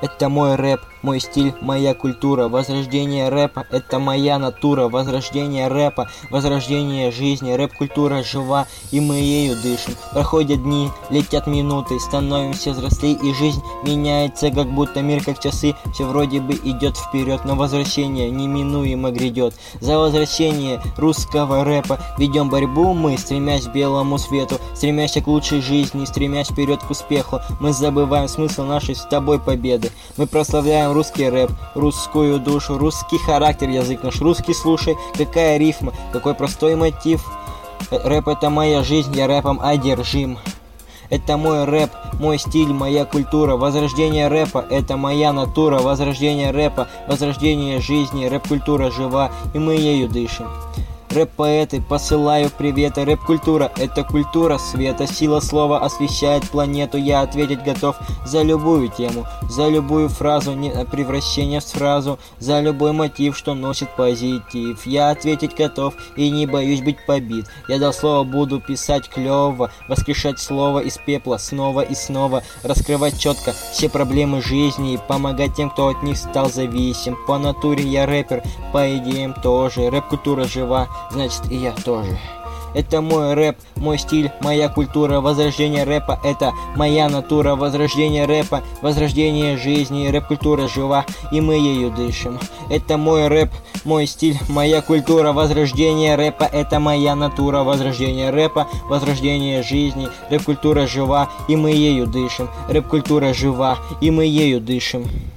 Это мой рэп, мой стиль, моя культура. Возрождение рэпа — это моя натура. Возрождение рэпа, возрождение жизни. Рэп-культура жива, и мы ею дышим. Проходят дни, летят минуты, становимся взрослей, и жизнь меняется, как будто мир как часы. Все вроде бы идет вперед, но возвращение неминуемо грядет. За возвращение русского рэпа ведем борьбу мы, стремясь к белому свету, стремясь к лучшей жизни, стремясь вперед к успеху. Мы забываем смысл нашей с тобой победы. Мы прославляем русский рэп, русскую душу, русский характер, язык наш русский, слушай, какая рифма, какой простой мотив. Рэп — это моя жизнь, я рэпом одержим. Это мой рэп, мой стиль, моя культура. Возрождение рэпа — это моя натура. Возрождение рэпа, возрождение жизни. Рэп-культура жива, и мы ею дышим. Рэп-поэты, посылаю приветы. Рэп-культура — это культура света. Сила слова освещает планету. Я ответить готов за любую тему, за любую фразу, не превращение в фразу, за любой мотив, что носит позитив. Я ответить готов и не боюсь быть побит. Я дал слово, буду писать клёво, воскрешать слово из пепла снова и снова, раскрывать четко все проблемы жизни и помогать тем, кто от них стал зависим. По натуре я рэпер, по идеям тоже. Рэп-культура жива, значит и я тоже. Это мой рэп, мой стиль, моя культура. Возрождение рэпа — это моя натура. Возрождение рэпа, возрождение жизни. Рэп-культура жива, и мы ею дышим. Это мой рэп, мой стиль, моя культура. Возрождение рэпа — это моя натура. Возрождение рэпа, возрождение жизни. Рэп-культура жива, и мы ею дышим. Рэп-культура жива, и мы ею дышим.